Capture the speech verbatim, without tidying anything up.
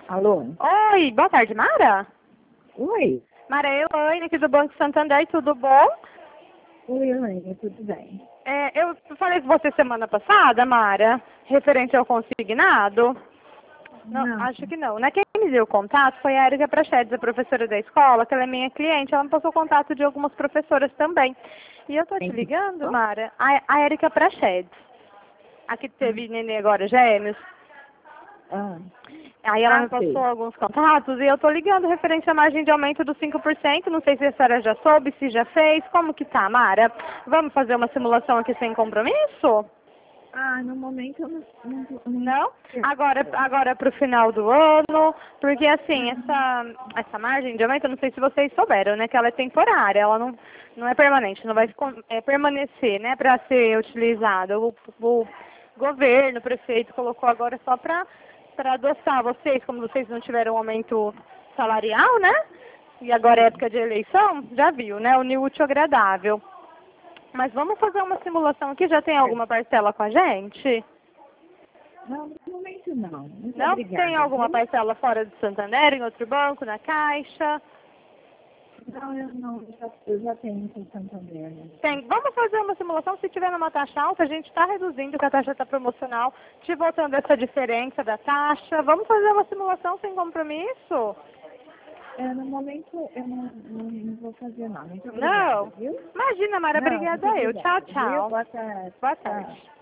Alô? Oi, boa tarde, Mara. Oi. Mara, eu, Elaine, aqui do Banco Santander, tudo bom? Oi, Elaine, tudo bem? É, eu falei com você semana passada, Mara, referente ao consignado. Não, Não. acho que não. Né? Quem me deu o contato foi a Erika Prachedes, a professora da escola, que ela é minha cliente. Ela me passou o contato de algumas professoras também. E eu tô te Quem que ligando, falou? Mara, a, a Erika Prachedes. A que teve neném agora, gêmeos. Ah, Aí ela ah me sei. passou alguns contatos e eu tô ligando referente à margem de aumento dos cinco por cento. Não sei se a senhora já soube, se já fez. Como que tá, Mara? Vamos fazer uma simulação aqui sem compromisso? Ah, no momento eu não... Não? não, Não? Agora, agora para o final do ano, porque assim, essa, essa margem de aumento, eu não sei se vocês souberam, né, que ela é temporária, ela não, não é permanente, não vai é, permanecer, né, para ser utilizada. O, o governo, o prefeito colocou agora só para para adoçar vocês, como vocês não tiveram aumento salarial, né? E agora é época de eleição, já viu, né? Unir o útil ao agradável. Mas vamos fazer uma simulação aqui, já tem alguma parcela com a gente? Não, no momento não. Muito Não? Tem obrigada, alguma viu? parcela fora do Santander, em outro banco, na Caixa? Não, eu não. Eu já, eu já tenho com Santander. Né? Tem. Vamos fazer uma simulação. Se tiver numa taxa alta, a gente está reduzindo, que a taxa está promocional, te voltando essa diferença da taxa. Vamos fazer uma simulação sem compromisso? É, no momento eu não, não, não vou fazer não. Muito obrigada, Não? viu? Imagina, Mara, Não, muito obrigada eu. Tchau, obrigada, viu? tchau. Boa tarde. Boa Tchau. tarde.